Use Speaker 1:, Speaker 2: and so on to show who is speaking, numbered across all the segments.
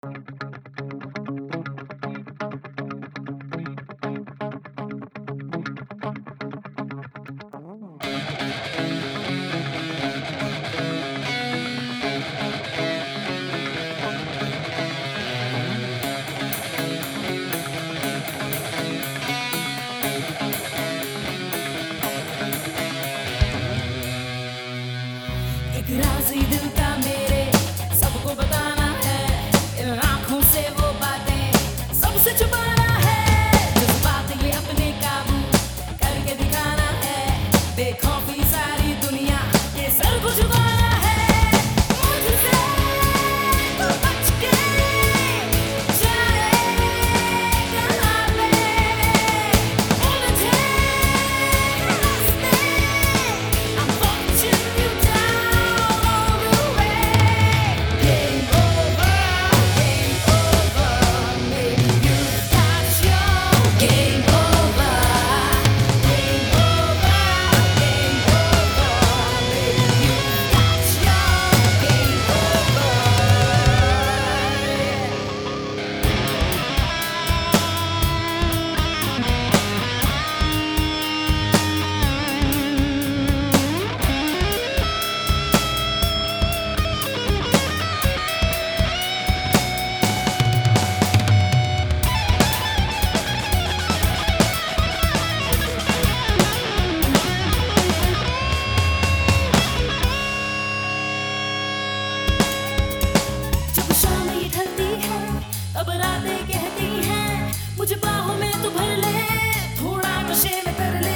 Speaker 1: एक राज़ ही दिल का मेरे सबको बताना है, इन आँखों से वो बातें सबसे छुपाना है। जज्बात ये अपने काबू करके दिखाना है, बेखौफी सारी दुनिया के सर को झुकाना है। मुझसे तू बच के जाए कहाँ पे, उलझे रास्ते I'm watching you down all the way. Game over, maybe you've got your game over. Game over, maybe you've got your game over. जब शाम ये ढलती है तब रातें कहती हैं, मुझे बाहों में तू भर ले, थोड़ा नशे में कर ले।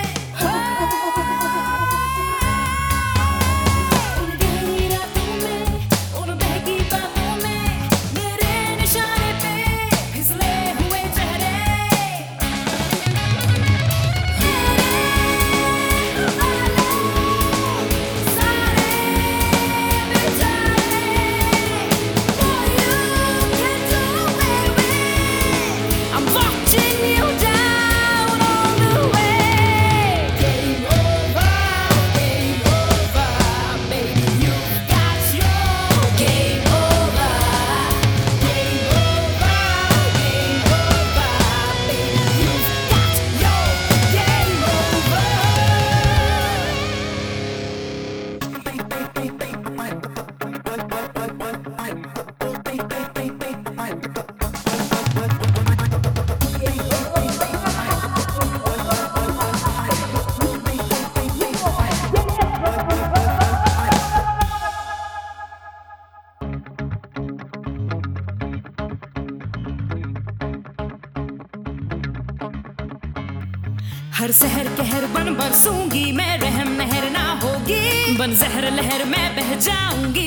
Speaker 1: उन गहरी रातों में, उन बहकी बातों में, मेरे निशाने पे फिसले हुए चेहरे, तेरे वाले सारे बेचारे। I'm watching you down all the way. Game over, baby, you've got your game over. Game over, baby, you've got your game over. हर सहर कहर बन बरसूंगी मैं, रहम नहर ना होगी, बन जहर लहर मैं बह जाऊंगी।